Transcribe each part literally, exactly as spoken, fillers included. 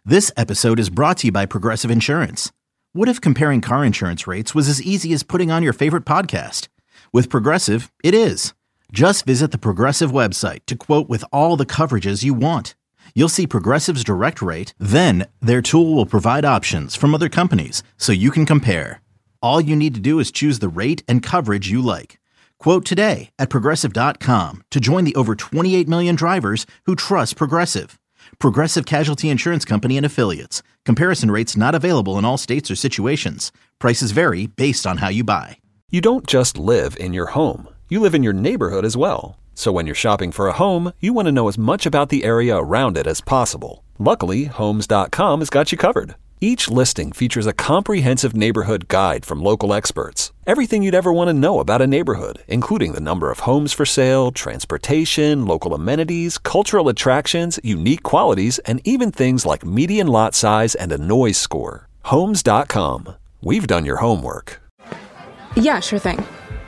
This episode is brought to you by Progressive Insurance. What if comparing car insurance rates was as easy as putting on your favorite podcast? With Progressive, it is. Just visit the Progressive website to quote with all the coverages you want. You'll see Progressive's direct rate, then their tool will provide options from other companies so you can compare. All you need to do is choose the rate and coverage you like. Quote today at progressive dot com to join the over twenty-eight million drivers who trust Progressive. Progressive Casualty Insurance Company and Affiliates. Comparison rates not available in all states or situations. Prices vary based on how you buy. You don't just live in your home. You live in your neighborhood as well. So when you're shopping for a home, you want to know as much about the area around it as possible. Luckily, Homes dot com has got you covered. Each listing features a comprehensive neighborhood guide from local experts. Everything you'd ever want to know about a neighborhood, including the number of homes for sale, transportation, local amenities, cultural attractions, unique qualities, and even things like median lot size and a noise score. Homes dot com. We've done your homework. Yeah, sure thing.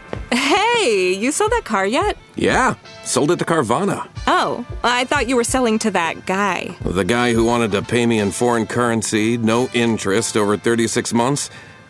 Hey, you sold that car yet? Yeah, sold it to Carvana. Oh, I thought you were selling to that guy. The guy who wanted to pay me in foreign currency, no interest, over thirty-six months?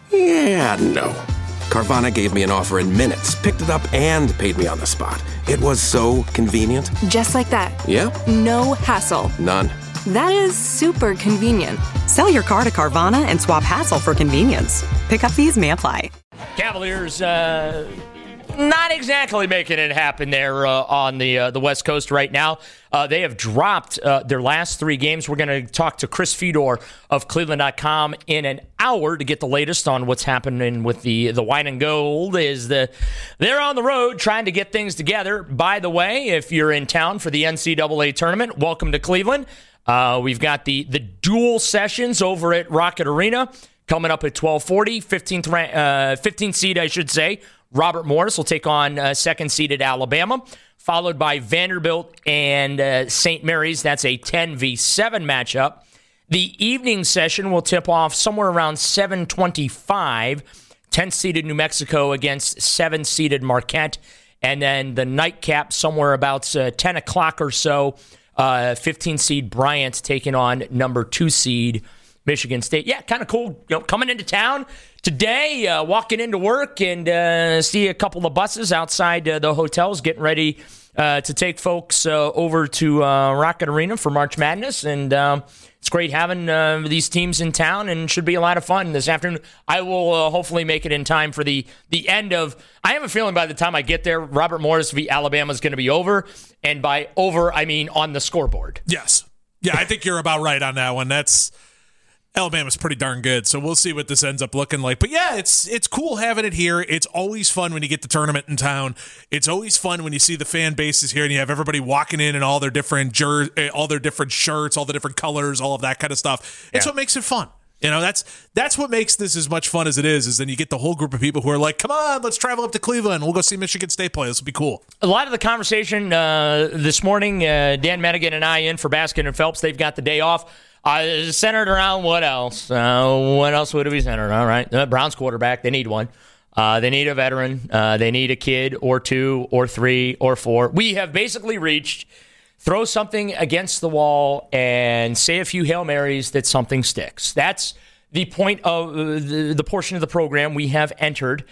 Yeah, no. Carvana gave me an offer in minutes, picked it up, and paid me on the spot. It was so convenient. Just like that. Yeah. No hassle. None. That is super convenient. Sell your car to Carvana and swap hassle for convenience. Pickup fees may apply. Cavaliers uh, not exactly making it happen there uh, on the uh, the West Coast right now. Uh, they have dropped uh, their last three games. We're going to talk to Chris Fedor of Cleveland dot com in an hour to get the latest on what's happening with the, the Wine and Gold. Is the They're on the road trying to get things together. By the way, if you're in town for the N C double A tournament, welcome to Cleveland. Uh, we've got the, the dual sessions over at Rocket Arena coming up at twelve forty. fifteenth, uh, fifteenth seed, I should say. Robert Morris will take on uh, second-seeded Alabama, followed by Vanderbilt and uh, Saint Mary's. That's a ten v seven matchup. The evening session will tip off somewhere around seven twenty-five. tenth-seeded New Mexico against seventh-seeded Marquette. And then the nightcap somewhere about uh, ten o'clock or so. Uh, fifteen-seed Bryant taking on number two-seed Michigan State. Yeah, kind of cool. You know, coming into town today, uh, walking into work and uh, see a couple of buses outside uh, the hotels getting ready uh, to take folks uh, over to uh, Rocket Arena for March Madness. And um, it's great having uh, these teams in town and should be a lot of fun this afternoon. I will uh, hopefully make it in time for the, the end of, I have a feeling by the time I get there, Robert Morris v. Alabama is going to be over. And by over, I mean on the scoreboard. Yes. Yeah, I think you're about right on that one. That's Alabama's pretty darn good, so we'll see what this ends up looking like. But yeah, it's it's cool having it here. It's always fun when you get the tournament in town. It's always fun when you see the fan bases here and you have everybody walking in and all their different jer- all their different shirts, all the different colors, all of that kind of stuff. It's yeah. what makes it fun. You know, that's that's what makes this as much fun as it is, is then you get the whole group of people who are like, come on, let's travel up to Cleveland. We'll go see Michigan State play. This will be cool. A lot of the conversation uh, this morning, uh, Dan Medigan and I in for Baskin and Phelps, they've got the day off. Uh, centered around what else? Uh, what else would it be centered on, right? The Browns quarterback, they need one. Uh, they need a veteran. Uh, they need a kid or two or three or four. We have basically reached throw something against the wall and say a few Hail Marys that something sticks. That's the point of the, the portion of the program we have entered,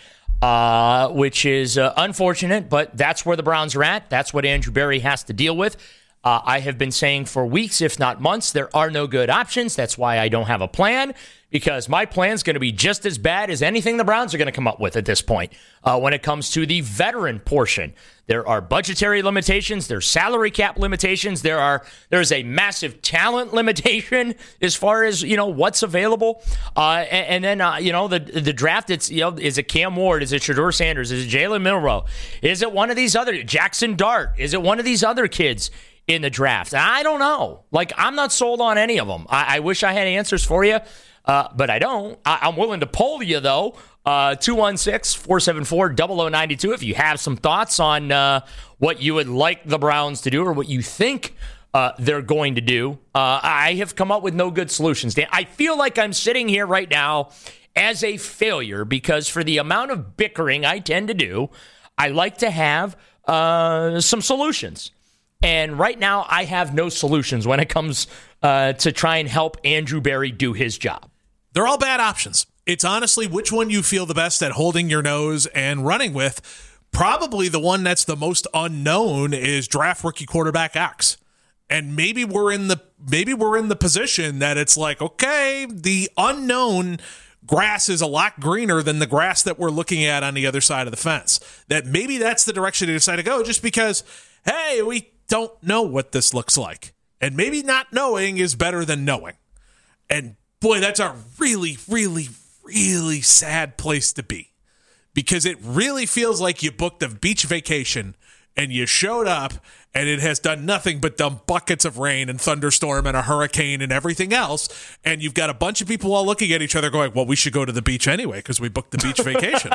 uh, which is uh, unfortunate, but that's where the Browns are at. That's what Andrew Berry has to deal with. Uh, I have been saying for weeks, if not months, there are no good options. That's why I don't have a plan, because my plan is going to be just as bad as anything the Browns are going to come up with at this point. Uh, when it comes to the veteran portion, there are budgetary limitations, there's salary cap limitations, there are there's a massive talent limitation as far as, you know, what's available. Uh, and, and then uh, you know the the draft. It's you know is it Cam Ward? Is it Shedeur Sanders? Is it Jalen Milroe? Is it one of these other Jackson Dart? Is it one of these other kids in the draft? I don't know. Like, I'm not sold on any of them. I, I wish I had answers for you, uh, but I don't. I, I'm willing to poll you, though. Uh, two one six, four seven four, zero zero nine two if you have some thoughts on uh, what you would like the Browns to do or what you think uh, they're going to do. Uh, I have come up with no good solutions. Dan, I feel like I'm sitting here right now as a failure because for the amount of bickering I tend to do, I like to have uh, some solutions. And right now, I have no solutions when it comes uh, to try and help Andrew Berry do his job? They're all bad options. It's honestly which one you feel the best at holding your nose and running with. Probably the one that's the most unknown is draft rookie quarterback X. And maybe we're in the maybe we're in the position that it's like, okay, the unknown grass is a lot greener than the grass that we're looking at on the other side of the fence. That maybe that's the direction they decide to go just because, hey, we don't know what this looks like. And maybe not knowing is better than knowing. And boy, that's a really, really, really sad place to be. Because it really feels like you booked a beach vacation and you showed up and it has done nothing but dump buckets of rain and thunderstorm and a hurricane and everything else. And you've got a bunch of people all looking at each other going, well, we should go to the beach anyway because we booked the beach vacation.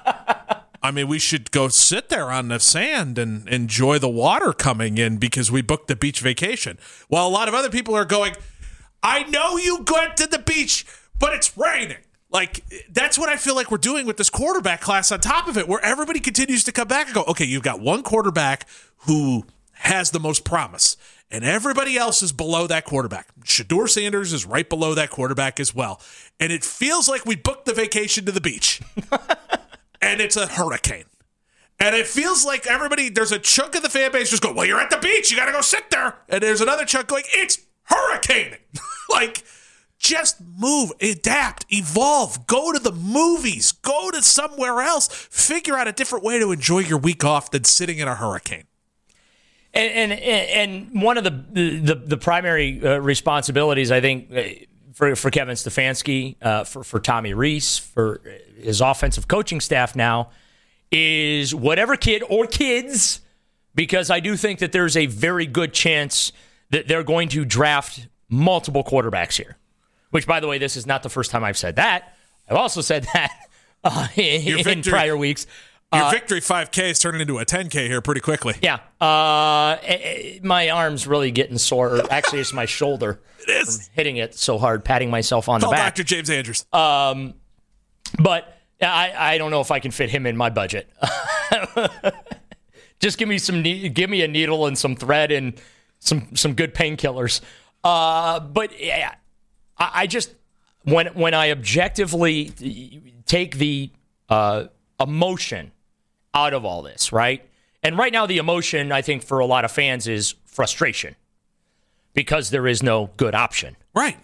I mean, we should go sit there on the sand and enjoy the water coming in because we booked the beach vacation. While a lot of other people are going, I know you went to the beach, but it's raining. Like, that's what I feel like we're doing with this quarterback class on top of it, where everybody continues to come back and go, okay, you've got one quarterback who has the most promise, and everybody else is below that quarterback. Shedeur Sanders is right below that quarterback as well. And it feels like we booked the vacation to the beach, and it's a hurricane. And it feels like everybody, there's a chunk of the fan base just go, well, you're at the beach, you got to go sit there. And there's another chunk going, it's hurricaning. Like, just move, adapt, evolve, go to the movies, go to somewhere else, figure out a different way to enjoy your week off than sitting in a hurricane. And and, and one of the the, the primary uh, responsibilities, I think, uh, for, for Kevin Stefanski, uh, for, for Tommy Rees, for his offensive coaching staff now, is whatever kid or kids, because I do think that there's a very good chance that they're going to draft multiple quarterbacks here. Which, by the way, this is not the first time I've said that. I've also said that uh, in, victory, in prior weeks. Your uh, victory five K is turning into a ten K here pretty quickly. Yeah. Uh, my arm's really getting sore. Actually, it's my shoulder. It is. From hitting it so hard, patting myself on Call the back. Doctor James Andrews. Um, but I, I don't know if I can fit him in my budget. Just give me some, give me a needle and some thread and some some good painkillers. Uh, but yeah. I just, when when I objectively take the uh, emotion out of all this, right? And right now the emotion, I think, for a lot of fans is frustration because there is no good option. Right.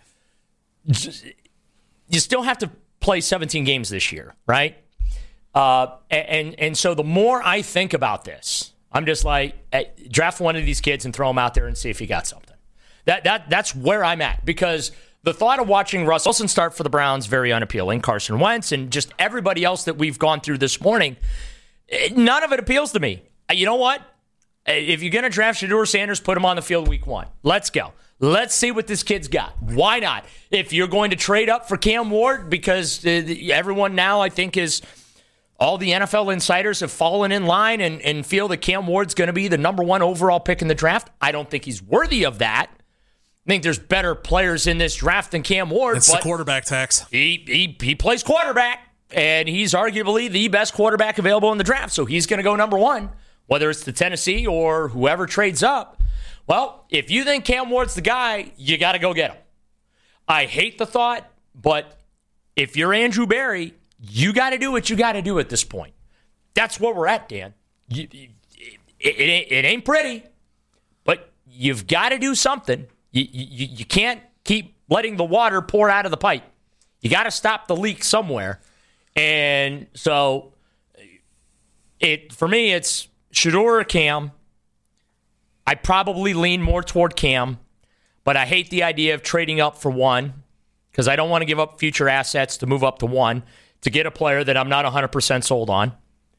You still have to play seventeen games this year, right? Uh, and, and so the more I think about this, I'm just like, hey, draft one of these kids and throw them out there and see if you got something. That that That's where I'm at because the thought of watching Russell Wilson start for the Browns, very unappealing. Carson Wentz and just everybody else that we've gone through this morning, none of it appeals to me. You know what? If you're going to draft Shedeur Sanders, put him on the field week one. Let's go. Let's see what this kid's got. Why not? If you're going to trade up for Cam Ward, because everyone now, I think, is all the N F L insiders have fallen in line and, and feel that Cam Ward's going to be the number one overall pick in the draft. I don't think he's worthy of that. I think there's better players in this draft than Cam Ward. It's but the quarterback tax. He, he he plays quarterback, and he's arguably the best quarterback available in the draft. So he's going to go number one, whether it's the Tennessee or whoever trades up. Well, if you think Cam Ward's the guy, you got to go get him. I hate the thought, but if you're Andrew Berry, you got to do what you got to do at this point. That's where we're at, Dan. You, it, it, it ain't pretty, but you've got to do something. You, you you can't keep letting the water pour out of the pipe. You got to stop the leak somewhere. And so it for me, it's Shedeur or Cam. I probably lean more toward Cam, but I hate the idea of trading up for one because I don't want to give up future assets to move up to one to get a player that I'm not one hundred percent sold on.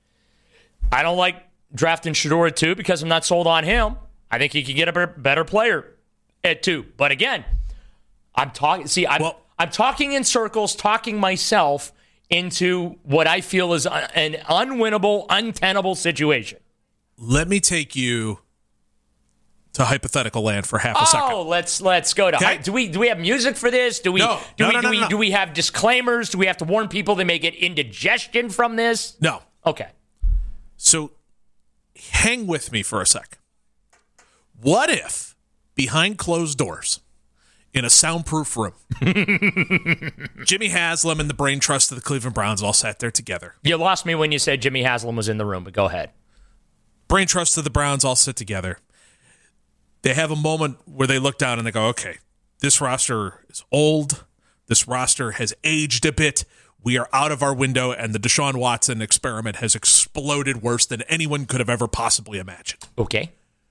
I don't like drafting Shedeur at two because I'm not sold on him. I think he can get a better player at two. But again, I'm talking. See, I'm, well, I'm talking in circles, talking myself into what I feel is an unwinnable, untenable situation. Let me take you to hypothetical land for half a oh, second. Oh, let's let's go to. Okay. Do we do we have music for this? Do we no, do no, we no, do no, we no. do we have disclaimers? Do we have to warn people they may get indigestion from this? No. Okay. So hang with me for a sec. What if behind closed doors in a soundproof room. Jimmy Haslam and the brain trust of the Cleveland Browns all sat there together. You lost me when you said Jimmy Haslam was in the room, but go ahead. Brain trust of the Browns all sit together. They have a moment where they look down and they go, okay, this roster is old. This roster has aged a bit. We are out of our window, and the Deshaun Watson experiment has exploded worse than anyone could have ever possibly imagined. Okay.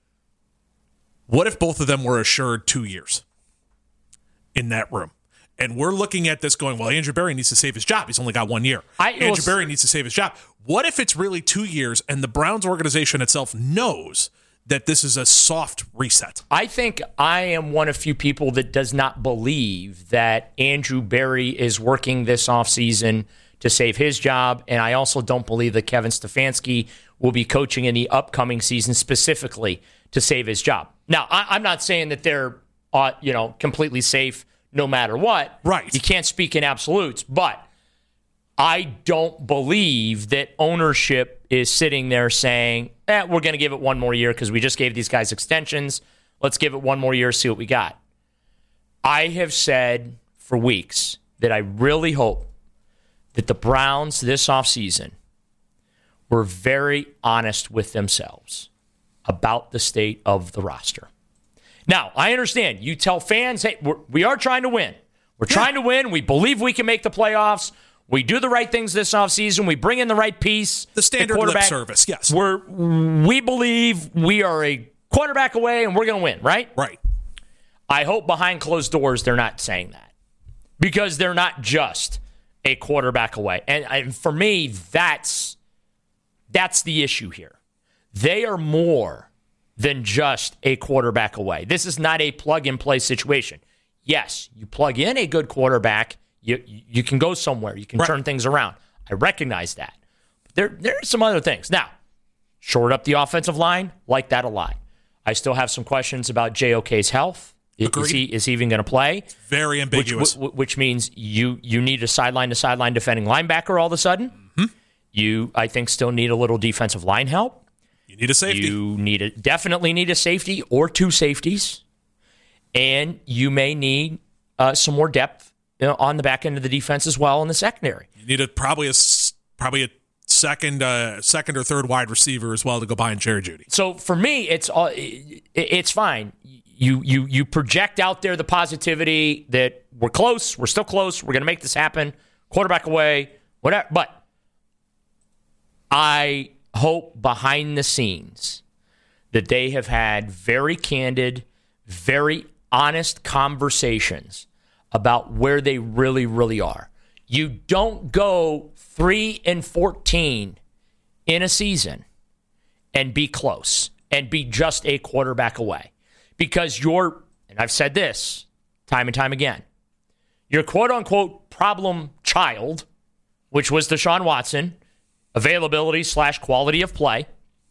What if both of them were assured two years in that room? And we're looking at this going, well, Andrew Berry needs to save his job. He's only got one year. I, Andrew was, Berry needs to save his job. What if it's really two years and the Browns organization itself knows that this is a soft reset? I think I am one of few people that does not believe that Andrew Berry is working this offseason to save his job, and I also don't believe that Kevin Stefanski will be coaching in the upcoming season specifically to save his job. Now, I, I'm not saying that they're uh, you know, completely safe no matter what. Right. You can't speak in absolutes, but I don't believe that ownership is sitting there saying, eh, we're going to give it one more year because we just gave these guys extensions. Let's give it one more year, see what we got. I have said for weeks that I really hope that the Browns this offseason were very honest with themselves about the state of the roster. Now, I understand. You tell fans, hey, we're, we are trying to win. We're yeah. trying to win. We believe we can make the playoffs. We do the right things this offseason. We bring in the right piece. The standard lip service, yes. We're, we believe we are a quarterback away and we're going to win, right? Right. I hope behind closed doors they're not saying that, because they're not just a quarterback away. And, and for me, that's that's the issue here. They are more than just a quarterback away. This is not a plug-and-play situation. Yes, you plug in a good quarterback, you you can go somewhere. You can right. turn things around. I recognize that. But there, there are some other things. Now, short up the offensive line, like that a lot. I still have some questions about J O K's health. Agreed. Is he is he even going to play? Very ambiguous. Which, which means you you need a sideline-to-sideline defending linebacker all of a sudden. Mm-hmm. You, I think, still need a little defensive line help. You need a safety. You need a, definitely need a safety or two safeties. And you may need uh, some more depth, you know, on the back end of the defense as well in the secondary. You need a, probably a probably a second uh, second or third wide receiver as well to go behind Jerry Jeudy. So for me, it's all it, it's fine. You you you project out there the positivity that we're close, we're still close, we're going to make this happen. Quarterback away, whatever. But I hope behind the scenes that they have had very candid, very honest conversations about where they really, really are. You don't go three and fourteen in a season and be close and be just a quarterback away. Because you're, and I've said this time and time again, your quote-unquote problem child, which was Deshaun Watson, availability slash quality of play,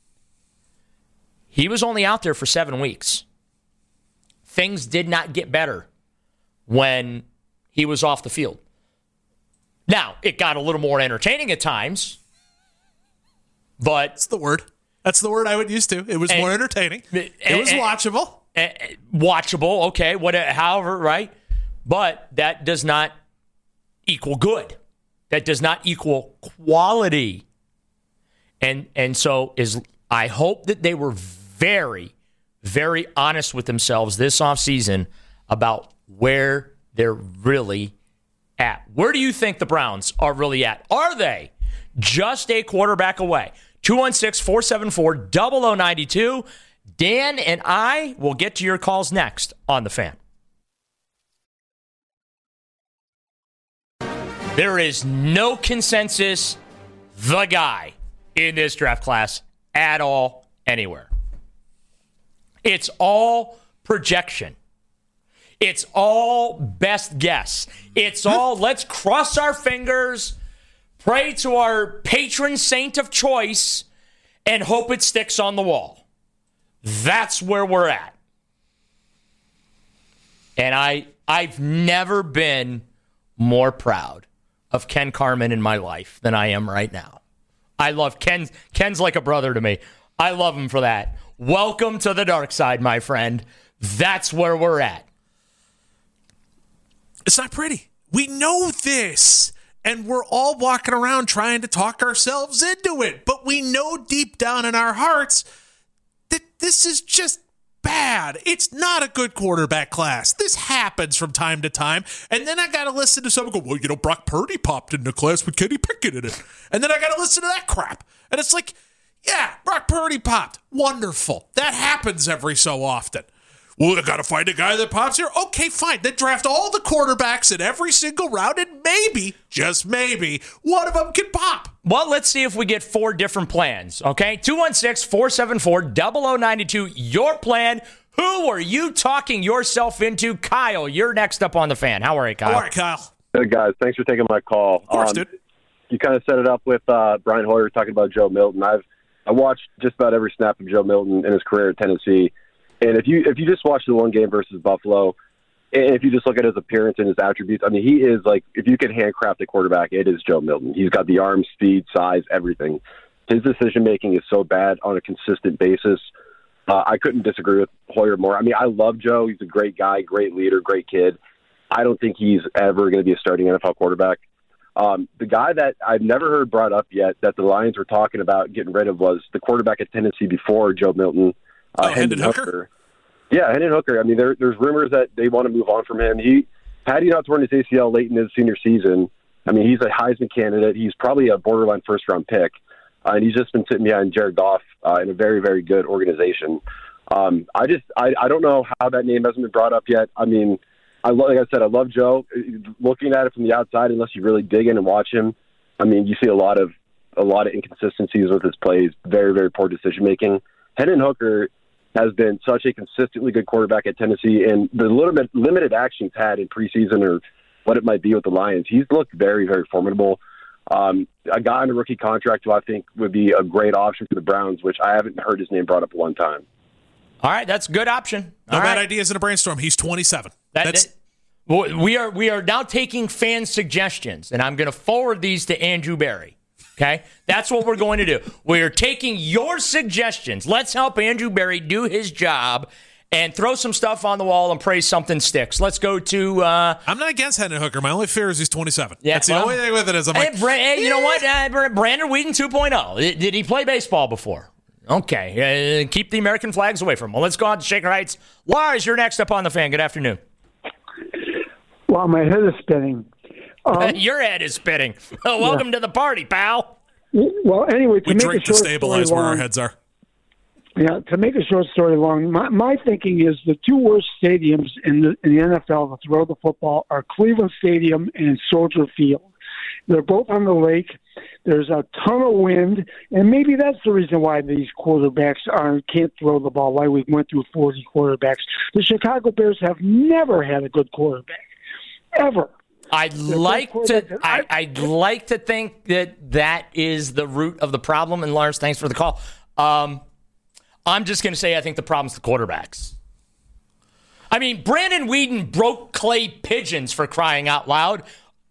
he was only out there for seven weeks. Things did not get better when he was off the field. Now, it got a little more entertaining at times, but... That's the word. That's the word I would use to. It was and, more entertaining. It and, was watchable. And, and, watchable, okay, whatever, however, right? But that does not equal good. That does not equal quality. And and so is I hope that they were very, very honest with themselves this offseason about where they're really at. Where do you think the Browns are really at? Are they just a quarterback away? two one six, four seven four, zero zero nine two. Dan and I will get to your calls next on The Fan. There is no consensus, the guy, in this draft class at all, anywhere. It's all projection. It's all best guess. It's all let's cross our fingers, pray to our patron saint of choice, and hope it sticks on the wall. That's where we're at. And I, I've never been more proud of Ken Carman in my life than I am right now. I love Ken. Ken's like a brother to me. I love him for that. Welcome to the dark side, my friend. That's where we're at. It's not pretty. We know this, and we're all walking around trying to talk ourselves into it. But we know deep down in our hearts that this is just bad. It's not a good quarterback class. This happens from time to time. And then I got to listen to someone go, well, you know, Brock Purdy popped into class with Kenny Pickett in it. And then I got to listen to that crap. And it's like, yeah, Brock Purdy popped. Wonderful. That happens every so often. Well, I got to find a guy that pops here. Okay, fine. Then draft all the quarterbacks in every single round, and maybe, just maybe, one of them can pop. Well, let's see if we get four different plans, okay? two one six, four seven four, zero zero nine two. Your plan. Who are you talking yourself into? Kyle, you're next up on the Fan. How are you, Kyle? All right, Kyle. Hey, guys. Thanks for taking my call. Of course, um, dude. You kind of set it up with uh, Brian Hoyer talking about Joe Milton. I've I watched just about every snap of Joe Milton in his career at Tennessee. And if you if you just watch the one game versus Buffalo, and if you just look at his appearance and his attributes, I mean, he is like, if you can handcraft a quarterback, it is Joe Milton. He's got the arm, speed, size, everything. His decision-making is so bad on a consistent basis. Uh, I couldn't disagree with Hoyer more. I mean, I love Joe. He's a great guy, great leader, great kid. I don't think he's ever going to be a starting N F L quarterback. Um, the guy that I've never heard brought up yet that the Lions were talking about getting rid of was the quarterback at Tennessee before Joe Milton. Uh, oh, Hendon Hooker? Hooker. Yeah, Hendon Hooker. I mean, there, there's rumors that they want to move on from him. He had he not torn his A C L late in his senior season, I mean, he's a Heisman candidate. He's probably a borderline first-round pick. Uh, and he's just been sitting behind Jared Goff uh, in a very, very good organization. Um, I just I, I don't know how that name hasn't been brought up yet. I mean, I lo- like I said, I love Joe. Looking at it from the outside, unless you really dig in and watch him, I mean, you see a lot of a lot of inconsistencies with his plays. Very, very poor decision making. Hendon Hooker has been such a consistently good quarterback at Tennessee, and the little bit limited action he's had in preseason or what it might be with the Lions, he's looked very, very formidable. Um, a guy on a rookie contract who I think would be a great option for the Browns, which I haven't heard his name brought up one time. All right, that's a good option. No All bad right. ideas in a brainstorm. He's twenty-seven. That, That's that, well, we are we are now taking fan suggestions, and I'm going to forward these to Andrew Berry. Okay, that's what we're going to do. We are taking your suggestions. Let's help Andrew Berry do his job and throw some stuff on the wall and pray something sticks. Let's go to. Uh, I'm not against Hendon Hooker. My only fear is he's twenty-seven. Yeah, That's the well, only thing with it is I'm hey, like, Bra- hey, you know what? Uh, Brandon Whedon two point oh. Did he play baseball before? Okay, uh, keep the American flags away from him. Well, let's go on to Shaker Heights. Lars, you're next up on the Fan. Good afternoon. Well, my head is spinning. Um, Your head is spinning. Well, welcome yeah. to the party, pal. Well, anyway, to we make drink a to short stabilize story where long, our heads are. Yeah, to make a short story long, my, my thinking is the two worst stadiums in the, in the N F L to throw the football are Cleveland Stadium and Soldier Field. They're both on the lake. There's a ton of wind, and maybe that's the reason why these quarterbacks aren't, can't throw the ball, why we went through forty quarterbacks. The Chicago Bears have never had a good quarterback, ever. I'd They're like both to. quarterbacks. I, I'd like to think that that is the root of the problem. And Lars, thanks for the call. Um, I'm just going to say I think the problem's the quarterbacks. I mean, Brandon Whedon broke clay pigeons for crying out loud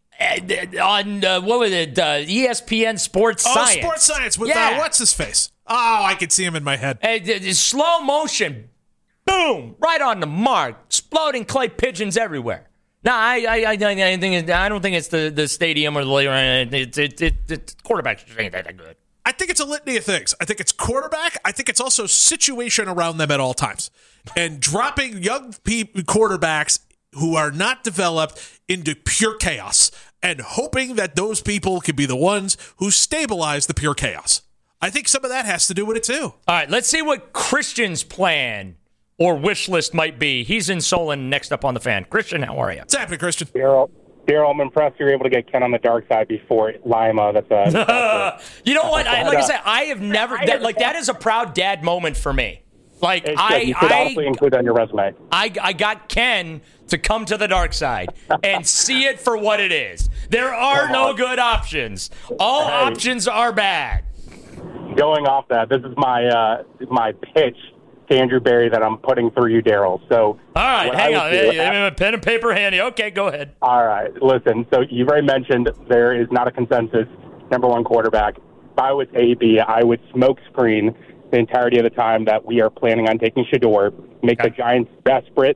on uh, what was it? Uh, E S P N Sports oh, Science. Sports Science with yeah. uh, what's his face? Oh, I can see him in my head. Hey, d- d- slow motion, boom, right on the mark, exploding clay pigeons everywhere. No, I, I, I, I think it, I don't think it's the, the stadium or the it's it, it, it, quarterback ain't that good. I think it's a litany of things. I think it's quarterback. I think it's also situation around them at all times, and dropping young pe- quarterbacks who are not developed into pure chaos, and hoping that those people can be the ones who stabilize the pure chaos. I think some of that has to do with it too. All right, let's see what Christian's plan or wish list might be. He's in Solon, next up on the Fan. Christian, how are you? What's happening, Christian? Daryl, Daryl, I'm impressed you're able to get Ken on the dark side before Lima. That's uh, you know what? I, like I said, I have never that, like that is a proud dad moment for me. Like I, you should I, honestly include that on your resume. I, I got Ken to come to the dark side and see it for what it is. There are no good options. All Hey. options are bad. Going off that, this is my uh, my pitch to Andrew Berry that I'm putting through you, Daryl. So, all right, what hang I on. would do- Hey, hey, pen and paper handy. Okay, go ahead. All right, listen. So you've already mentioned there is not a consensus number one quarterback. If I was A B, I would smoke screen the entirety of the time that we are planning on taking Shador, make Okay. the Giants desperate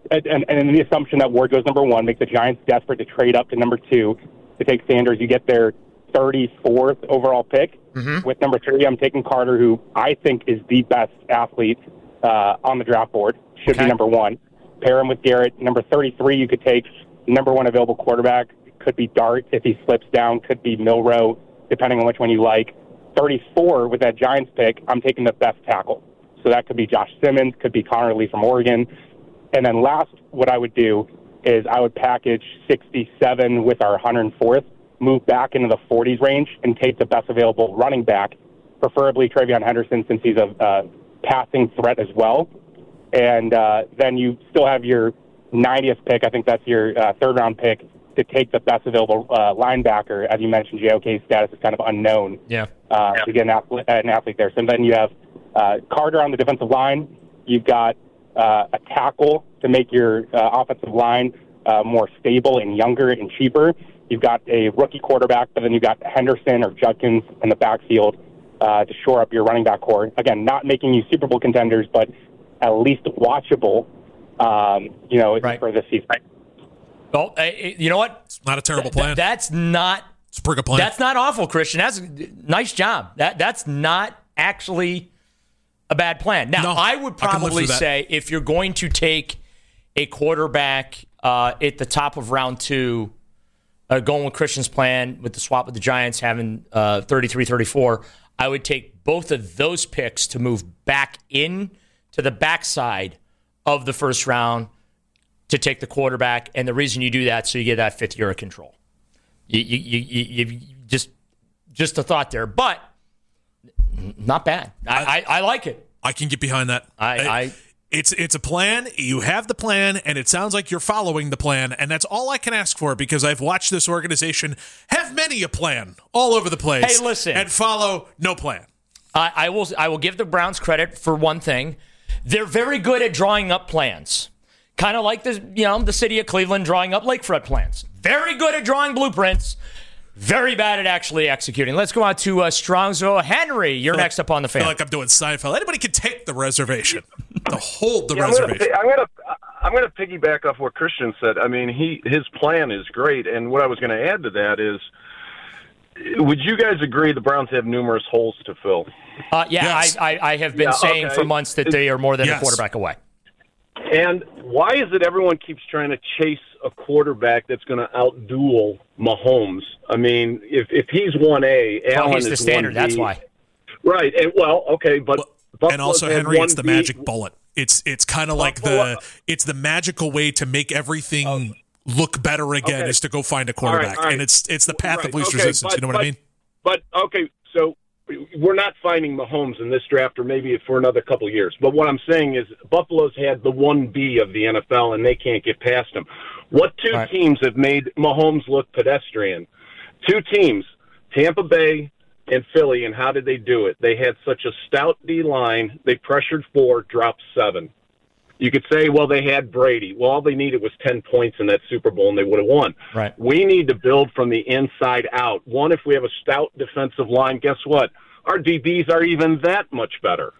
and, and, and the assumption that Ward goes number one makes the Giants desperate to trade up to number two to take Sanders. You get their thirty-fourth overall pick. Mm-hmm. With number three, I'm taking Carter, who I think is the best athlete uh, on the draft board. Should okay. be number one. Pair him with Garrett. Number thirty-three, you could take number one available quarterback. Could be Dart if he slips down. Could be Milroe, depending on which one you like. thirty-four, with that Giants pick, I'm taking the best tackle. So that could be Josh Simmons, could be Connor Lee from Oregon. And then last, what I would do is I would package sixty-seven with our one hundred fourth, move back into the forties range, and take the best available running back, preferably Travion Henderson, since he's a uh, passing threat as well. And uh, then you still have your ninetieth pick. I think that's your uh, third-round pick to take the best available uh, linebacker. As you mentioned, J O K's status is kind of unknown. Yeah. Uh, yeah. To get an athlete, an athlete there. So then you have uh, Carter on the defensive line. You've got uh, a tackle to make your uh, offensive line uh, more stable and younger and cheaper. You've got a rookie quarterback, but then you've got Henderson or Judkins in the backfield uh, to shore up your running back core. Again, not making you Super Bowl contenders, but at least watchable, um, you know, right. for this season. Well, uh, you know what? It's not a terrible Th- plan. Th- that's not. It's a pretty good plan. That's not awful, Christian. That's a nice job. That that's not actually a bad plan. Now, no, I would probably I say if you're going to take a quarterback uh, at the top of round two, uh, going with Christian's plan with the swap with the Giants having uh, thirty-three thirty-four, I would take both of those picks to move back in to the backside of the first round to take the quarterback. And the reason you do that, so you get that fifth year of control. You, you, you, you, you just, just a thought there, but not bad. I, I, I like it. I can get behind that. I, I, it's it's a plan. You have the plan, and it sounds like you're following the plan, and that's all I can ask for because I've watched this organization have many a plan all over the place. Hey, listen, and follow no plan. I, I will. I will give the Browns credit for one thing. They're very good at drawing up plans, kind of like the you know the city of Cleveland drawing up lakefront plans. Very good at drawing blueprints. Very bad at actually executing. Let's go out to uh, Strongsville. Henry, you're like, next up on the fan. I feel like I'm doing Seinfeld. Anybody can take the reservation. To hold the yeah, reservation. I'm going to I'm going to piggyback off what Christian said. I mean, he his plan is great, and what I was going to add to that is, would you guys agree the Browns have numerous holes to fill? Uh, yeah, yes. I, I, I have been yeah, saying okay. for months that they are more than yes. a quarterback away. And why is it everyone keeps trying to chase a quarterback that's going to outduel Mahomes? I mean, if if he's one A, well, Allen he's the is standard. one B. That's why. Right. And well, okay, but well, and also Henry, it's the B. magic bullet. It's it's kind of like the it's the magical way to make everything oh. look better again okay. is to go find a quarterback, all right, all right. and it's it's the path right. of least okay, resistance. But, you know what but, I mean? But okay, so we're not finding Mahomes in this draft, or maybe for another couple of years. But what I'm saying is, Buffalo's had the one B of the N F L, and they can't get past him. What two right. teams have made Mahomes look pedestrian? Two teams, Tampa Bay and Philly, and how did they do it? They had such a stout D line. They pressured four, dropped seven. You could say, well, they had Brady. Well, all they needed was ten points in that Super Bowl, and they would have won. Right. We need to build from the inside out. One, if we have a stout defensive line, guess what? Our D Bs are even that much better.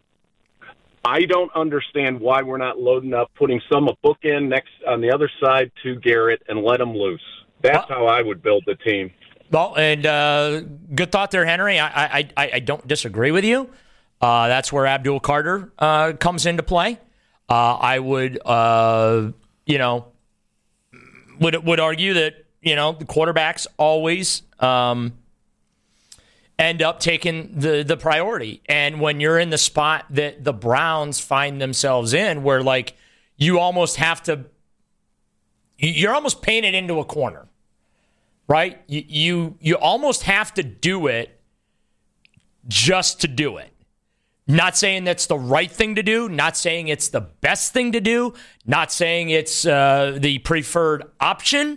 I don't understand why we're not loading up, putting some a bookend next on the other side to Garrett and let him loose. That's well, how I would build the team. Well, and uh, good thought there, Henry. I, I, I, I don't disagree with you. Uh, that's where Abdul Carter uh, comes into play. Uh, I would, uh, you know, would would argue that you know the quarterbacks always um, end up taking the the priority, and when you're in the spot that the Browns find themselves in, where like you almost have to, you're almost painted into a corner, right? You you you almost have to do it just to do it. Not saying that's the right thing to do, not saying it's the best thing to do, not saying it's uh, the preferred option,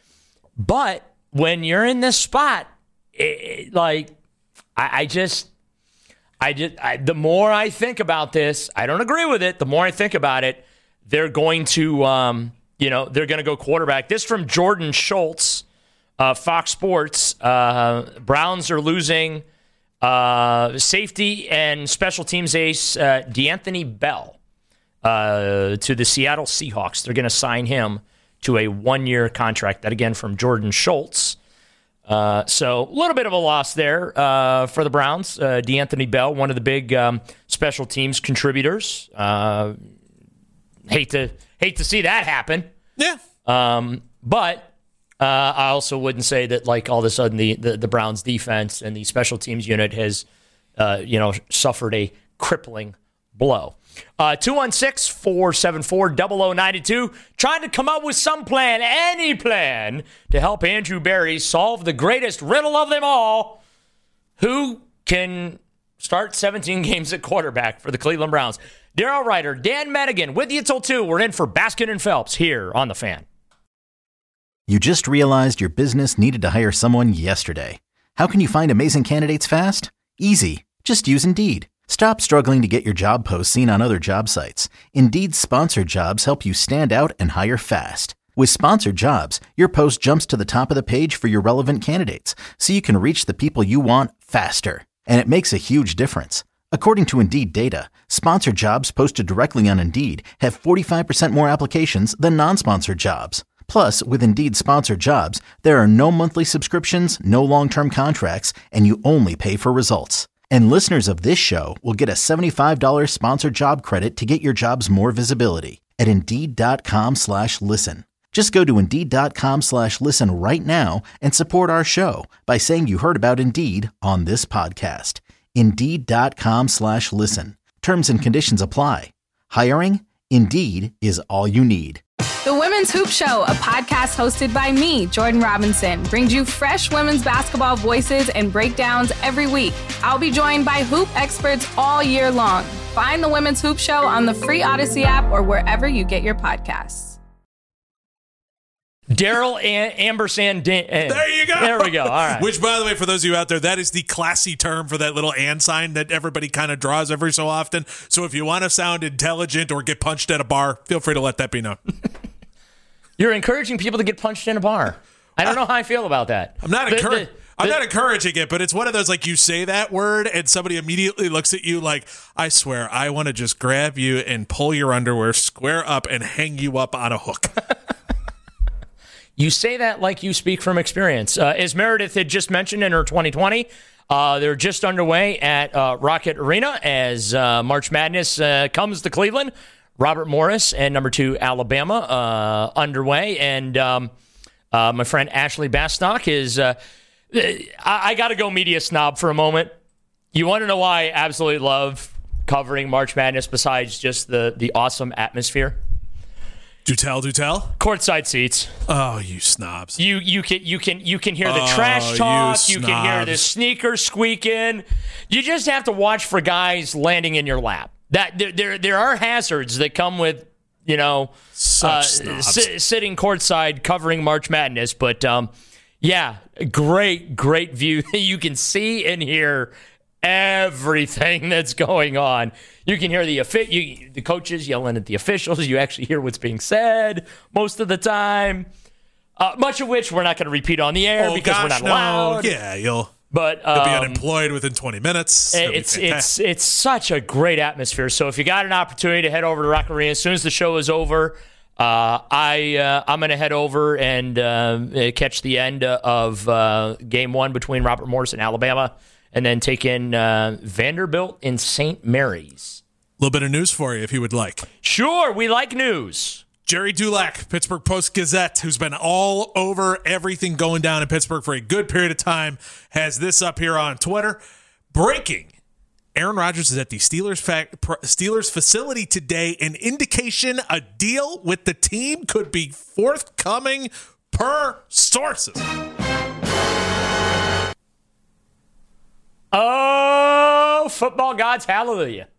but when you're in this spot, it, like, I, I just, I just, I, the more I think about this, I don't agree with it, the more I think about it, they're going to, um, you know, they're going to go quarterback. This from Jordan Schultz, uh, Fox Sports. Uh, Browns are losing Uh, safety and special teams ace uh, D'Anthony Bell uh, to the Seattle Seahawks. They're going to sign him to a one-year contract. That, again, from Jordan Schultz. Uh, so a little bit of a loss there uh, for the Browns. Uh, D'Anthony Bell, one of the big um, special teams contributors. Uh, hate to hate to see that happen. Yeah. Um, but uh, I also wouldn't say that, like, all of a sudden the, the, the Browns defense and the special teams unit has, uh, you know, suffered a crippling blow. Uh, two one six, four seven four, zero zero nine two, trying to come up with some plan, any plan, to help Andrew Berry solve the greatest riddle of them all. Who can start seventeen games at quarterback for the Cleveland Browns? Daryl Ryder, Dan Madigan, with you till two. We're in for Baskin and Phelps here on The Fan. You just realized your business needed to hire someone yesterday. How can you find amazing candidates fast? Easy. Just use Indeed. Stop struggling to get your job posts seen on other job sites. Indeed's sponsored jobs help you stand out and hire fast. With sponsored jobs, your post jumps to the top of the page for your relevant candidates, so you can reach the people you want faster. And it makes a huge difference. According to Indeed data, sponsored jobs posted directly on Indeed have forty-five percent more applications than non-sponsored jobs. Plus, with Indeed sponsored jobs, there are no monthly subscriptions, no long-term contracts, and you only pay for results. And listeners of this show will get a seventy-five dollars sponsored job credit to get your jobs more visibility at Indeed.com slash listen. Just go to Indeed.com slash listen right now and support our show by saying you heard about Indeed on this podcast. Indeed.com slash listen. Terms and conditions apply. Hiring? Indeed is all you need. The Women's Hoop Show, a podcast hosted by me, Jordan Robinson, brings you fresh women's basketball voices and breakdowns every week. I'll be joined by hoop experts all year long. Find the Women's Hoop Show on the free Odyssey app or wherever you get your podcasts. Daryl and Ampersand. Dan- there you go. There we go. All right. Which, by the way, for those of you out there, that is the classy term for that little and sign that everybody kind of draws every so often. So if you want to sound intelligent or get punched at a bar, feel free to let that be known. You're encouraging people to get punched in a bar. I don't know how I feel about that. I'm not The- encouraging. the- I'm the- not encouraging it, but it's one of those, like, you say that word and somebody immediately looks at you like, I swear, I want to just grab you and pull your underwear square up and hang you up on a hook. You say that like you speak from experience. Uh, as Meredith had just mentioned in her twenty twenty, uh, they're just underway at uh, Rocket Arena as uh, March Madness uh, comes to Cleveland. Robert Morris and number two Alabama uh, underway, and um, uh, my friend Ashley Bastock is. Uh, I, I got to go media snob for a moment. You want to know why I absolutely love covering March Madness besides just the the awesome atmosphere? Do tell, do tell. Courtside seats. Oh, you snobs! You you can you can you can hear the Oh, trash talk. you You, can hear the snobs. sneakers squeaking. You just have to watch for guys landing in your lap. That there there, there are hazards that come with, you know, Such uh, snobs. si- sitting courtside covering March Madness. But um, yeah, great great view. You can see and hear everything that's going on. You can hear the offi- you, the coaches yelling at the officials. You actually hear what's being said most of the time. Uh, much of which we're not going to repeat on the air Oh, because gosh, we're not no. allowed. Yeah, you'll. But You'll be um, unemployed within twenty minutes. It'll be it's it's fantastic. it's such a great atmosphere. So if you got an opportunity to head over to Rock Arena as soon as the show is over, uh, I uh, I'm going to head over and uh, catch the end of uh, Game One between Robert Morris and Alabama, and then take in uh, Vanderbilt and Saint Mary's. A little bit of news for you, if you would like. Sure, we like news. Jerry Dulac, Pittsburgh Post-Gazette, who's been all over everything going down in Pittsburgh for a good period of time, has this up here on Twitter. Breaking. Aaron Rodgers is at the Steelers fac- Steelers facility today. An indication a deal with the team could be forthcoming per sources. Oh, football gods, hallelujah.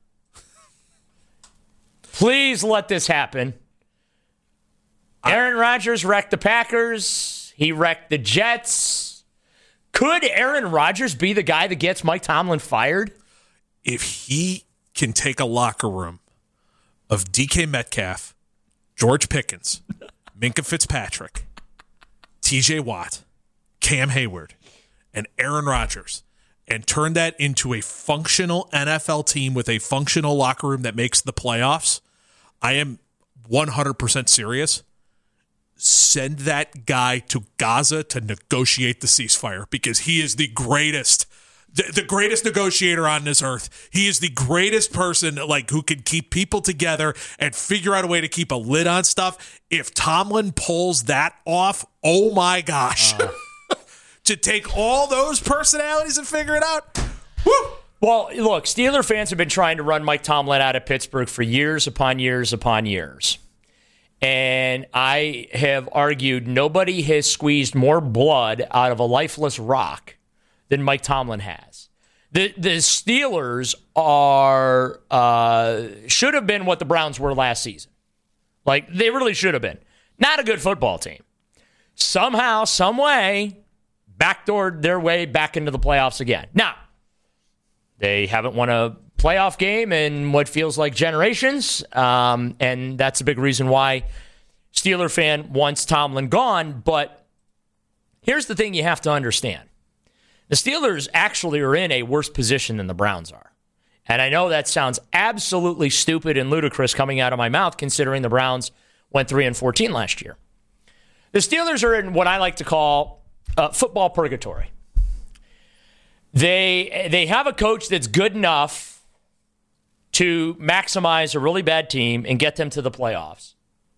Please let this happen. Aaron Rodgers wrecked the Packers. He wrecked the Jets. Could Aaron Rodgers be the guy that gets Mike Tomlin fired? If he can take a locker room of D K Metcalf, George Pickens, Minkah Fitzpatrick, T J Watt, Cam Hayward, and Aaron Rodgers, and turn that into a functional N F L team with a functional locker room that makes the playoffs, I am one hundred percent serious. Send that guy to Gaza to negotiate the ceasefire because he is the greatest, the, the greatest negotiator on this earth. He is the greatest person like who can keep people together and figure out a way to keep a lid on stuff. If Tomlin pulls that off, oh my gosh. Uh. To take all those personalities and figure it out. Woo! Well, look, Steeler fans have been trying to run Mike Tomlin out of Pittsburgh for years upon years upon years. And I have argued nobody has squeezed more blood out of a lifeless rock than Mike Tomlin has. The the Steelers are uh, should have been what the Browns were last season. Like, they really should have been. Not a good football team. Somehow, some way, backdoored their way back into the playoffs again. Now, they haven't won a playoff game in what feels like generations, um, and that's a big reason why Steeler fan wants Tomlin gone. But here's the thing you have to understand. The Steelers actually are in a worse position than the Browns are. And I know that sounds absolutely stupid and ludicrous coming out of my mouth, considering the Browns went three and fourteen last year. The Steelers are in what I like to call uh, football purgatory. They they have a coach that's good enough to maximize a really bad team and get them to the playoffs.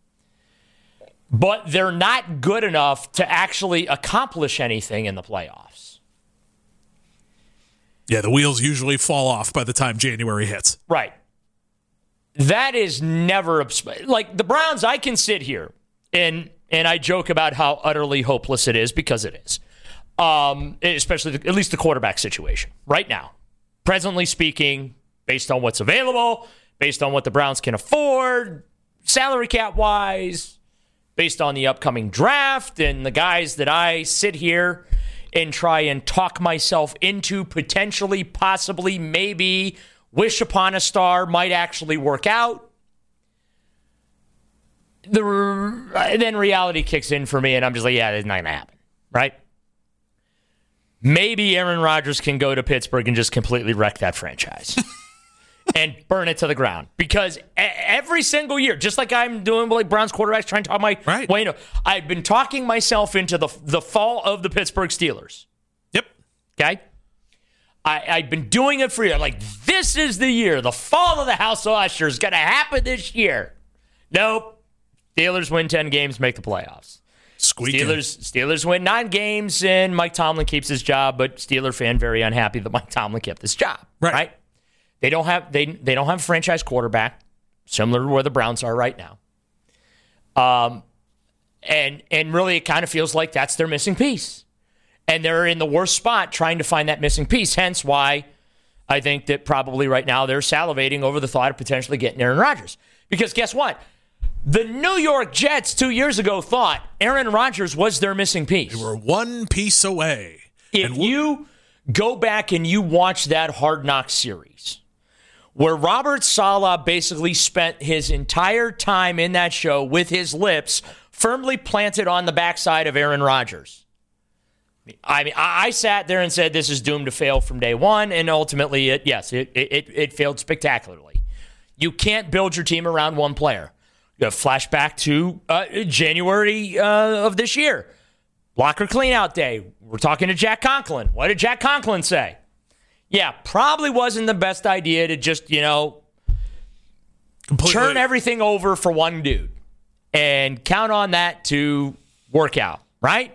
But they're not good enough to actually accomplish anything in the playoffs. Yeah, the wheels usually fall off by the time January hits. Right. That is never... Like, the Browns, I can sit here and and I joke about how utterly hopeless it is, because it is. Um, especially, the, at least the quarterback situation right now. Presently speaking, based on what's available, based on what the Browns can afford, salary cap-wise, based on the upcoming draft, and the guys that I sit here and try and talk myself into potentially, possibly, maybe, wish upon a star might actually work out. The, then reality kicks in for me, and I'm just like, yeah, it's not going to happen, right? Maybe Aaron Rodgers can go to Pittsburgh and just completely wreck that franchise and burn it to the ground. Because every single year, just like I'm doing with like Browns quarterbacks, trying to talk my right. way, well, you know, I've been talking myself into the the fall of the Pittsburgh Steelers. Yep. Okay? I, I've been doing it for years. Like, this is the year. The fall of the House of Usher is going to happen this year. Nope. Steelers win ten games, make the playoffs. Squeaking. Steelers Steelers win nine games, and Mike Tomlin keeps his job, but Steeler fan very unhappy that Mike Tomlin kept his job. Right. right? They don't have they they don't have a franchise quarterback, similar to where the Browns are right now. Um, and and really, it kind of feels like that's their missing piece, and they're in the worst spot trying to find that missing piece. Hence, why I think that probably right now they're salivating over the thought of potentially getting Aaron Rodgers. Because guess what? The New York Jets two years ago thought Aaron Rodgers was their missing piece. They were one piece away. If and w- you go back and you watch that Hard Knocks series, where Robert Saleh basically spent his entire time in that show with his lips firmly planted on the backside of Aaron Rodgers. I mean, I sat there and said this is doomed to fail from day one, and ultimately, it yes, it it, it failed spectacularly. You can't build your team around one player. You have flashback to uh, January uh, of this year. Blocker cleanout day. We're talking to Jack Conklin. What did Jack Conklin say? Yeah, probably wasn't the best idea to just, you know, Completely. turn everything over for one dude and count on that to work out, right?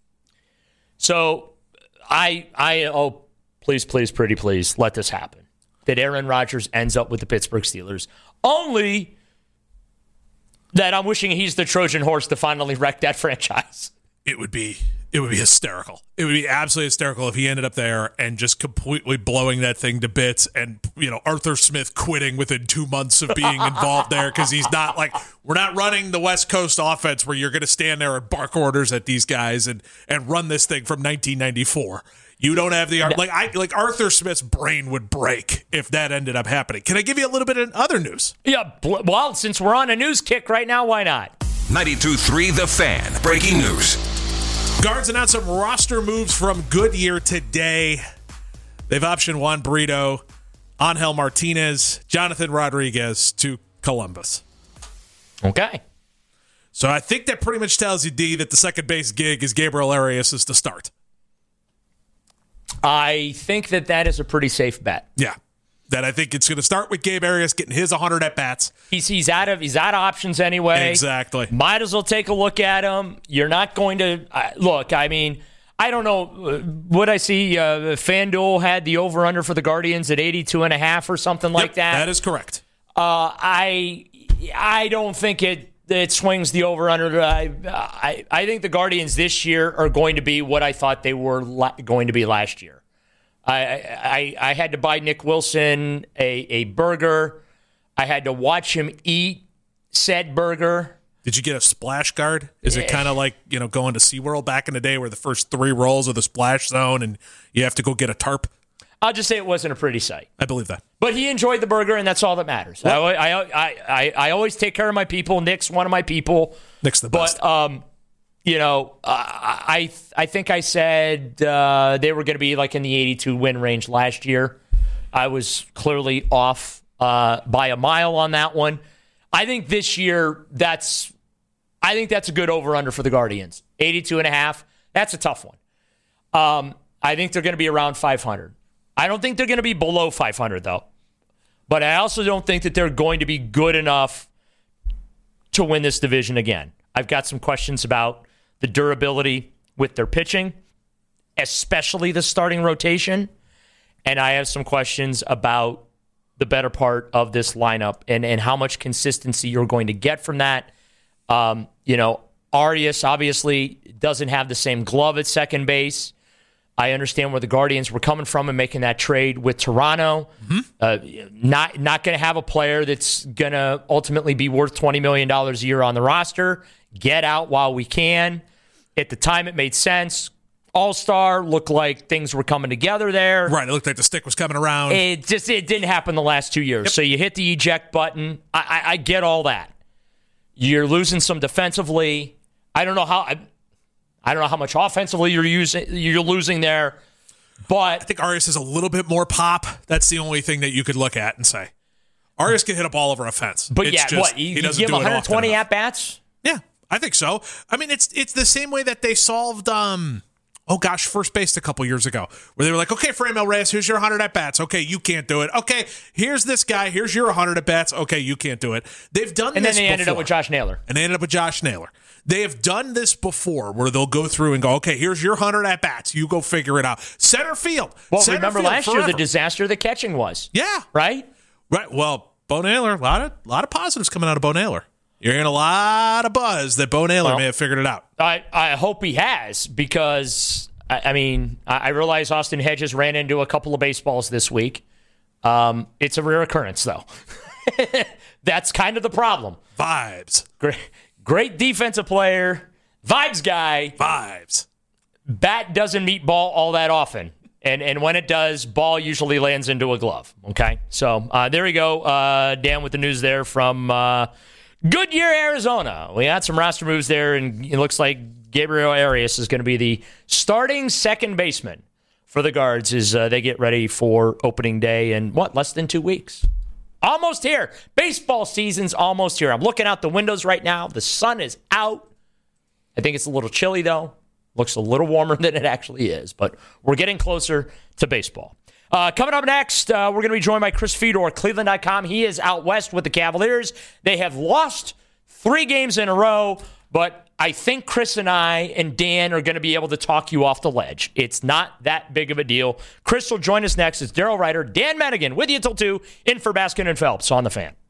So I, I, oh, please, please, pretty please, let this happen. That Aaron Rodgers ends up with the Pittsburgh Steelers. Only that I'm wishing he's the Trojan horse to finally wreck that franchise. It would be it would be hysterical. It would be absolutely hysterical if he ended up there and just completely blowing that thing to bits, and, you know, Arthur Smith quitting within two months of being involved there because he's not like, we're not running the West Coast offense where you're going to stand there and bark orders at these guys and and run this thing from nineteen ninety-four. You don't have the like I like Arthur Smith's brain would break if that ended up happening. Can I give you a little bit of other news? Yeah, well, since we're on a news kick right now, why not? ninety-two point three The Fan. Breaking news. Guards announced some roster moves from Goodyear today. They've optioned Juan Burrito, Angel Martinez, Jonathan Rodriguez to Columbus. Okay. So I think that pretty much tells you, D, that the second base gig is Gabriel Arias is to start. I think that that is a pretty safe bet. Yeah. That I think it's going to start with Gabe Arias getting his one hundred at-bats. He's he's out of he's out of options anyway. Exactly. Might as well take a look at him. You're not going to uh, look. I mean, I don't know. What I see, uh, FanDuel had the over/under for the Guardians at eighty-two and a half or something like yep, that. That is correct. Uh, I I don't think it it swings the over/under. I, I I think the Guardians this year are going to be what I thought they were la- going to be last year. I, I I had to buy Nick Wilson a, a burger. I had to watch him eat said burger. Did you get a splash guard? Is it kind of like, you know, going to SeaWorld back in the day where the first three rolls of the splash zone and you have to go get a tarp? I'll just say it wasn't a pretty sight. I believe that. But he enjoyed the burger, and that's all that matters. I, I, I, I, I always take care of my people. Nick's one of my people. Nick's the best. But, um, you know, uh, I I think I said uh, they were going to be like in the eighty-two win range last year. I was clearly off uh, by a mile on that one. I think this year that's I think that's a good over-under for the Guardians. eighty-two and a half, that's a tough one. Um, I think they're going to be around five hundred. I don't think they're going to be below five hundred, though. But I also don't think that they're going to be good enough to win this division again. I've got some questions about the durability with their pitching, especially the starting rotation. And I have some questions about the better part of this lineup and, and how much consistency you're going to get from that. Um, you know, Arias obviously doesn't have the same glove at second base. I understand where the Guardians were coming from and making that trade with Toronto. Mm-hmm. Uh, not not going to have a player that's going to ultimately be worth twenty million dollars a year on the roster. Get out while we can. At the time, it made sense. All-Star looked like things were coming together there. Right, it looked like the stick was coming around. It just it didn't happen the last two years. Yep. So you hit the eject button. I, I, I get all that. You're losing some defensively. I don't know how. I, I don't know how much offensively you're using. You're losing there, but I think Arias has a little bit more pop. That's the only thing that you could look at and say Arias can hit a ball over a fence. But it's yeah, just, what you, he doesn't give him do one hundred twenty at bats? Yeah, I think so. I mean, it's it's the same way that they solved. Um, oh gosh, first base a couple years ago, where they were like, okay, Franmil Reyes, here's your one hundred at bats. Okay, you can't do it. Okay, here's this guy. Here's your one hundred at bats. Okay, you can't do it. They've done and this then they before. ended up with Josh Naylor. And they ended up with Josh Naylor. They have done this before where they'll go through and go, okay, here's your one hundred at-bats. You go figure it out. Center field. Well, Center remember field last forever. year the disaster the catching was. Yeah. Right? Right. Well, Bo Naylor, a lot of, a lot of positives coming out of Bo Naylor. You're hearing a lot of buzz that Bo Naylor well, may have figured it out. I, I hope he has because, I, I mean, I, I realize Austin Hedges ran into a couple of baseballs this week. Um, it's a rare occurrence, though. That's kind of the problem. Vibes. Great, great defensive player. Vibes guy. Vibes. Bat doesn't meet ball all that often. And and when it does, ball usually lands into a glove. Okay? So uh, there we go. Uh, Dan with the news there from uh, Goodyear, Arizona. We had some roster moves there, and it looks like Gabriel Arias is going to be the starting second baseman for the Guards as uh, they get ready for opening day in, what, less than two weeks. Almost here. Baseball season's almost here. I'm looking out the windows right now. The sun is out. I think it's a little chilly, though. Looks a little warmer than it actually is, but we're getting closer to baseball. Uh, coming up next, uh, we're going to be joined by Chris Fedor, Cleveland dot com. He is out west with the Cavaliers. They have lost three games in a row, but I think Chris and I and Dan are going to be able to talk you off the ledge. It's not that big of a deal. Chris will join us next. It's Daryl Ryder, Dan Madigan with you until two, in for Baskin and Phelps on The Fan.